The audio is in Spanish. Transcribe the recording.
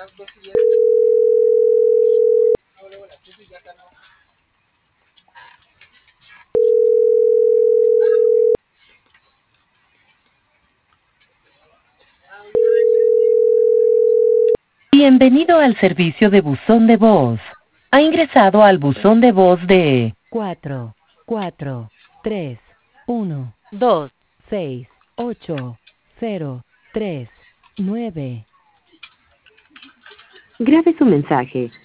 Bienvenido al servicio de buzón de voz. Ha ingresado al buzón de voz de 4 4 3 1 2 6 8 0 3 9. Grabe su mensaje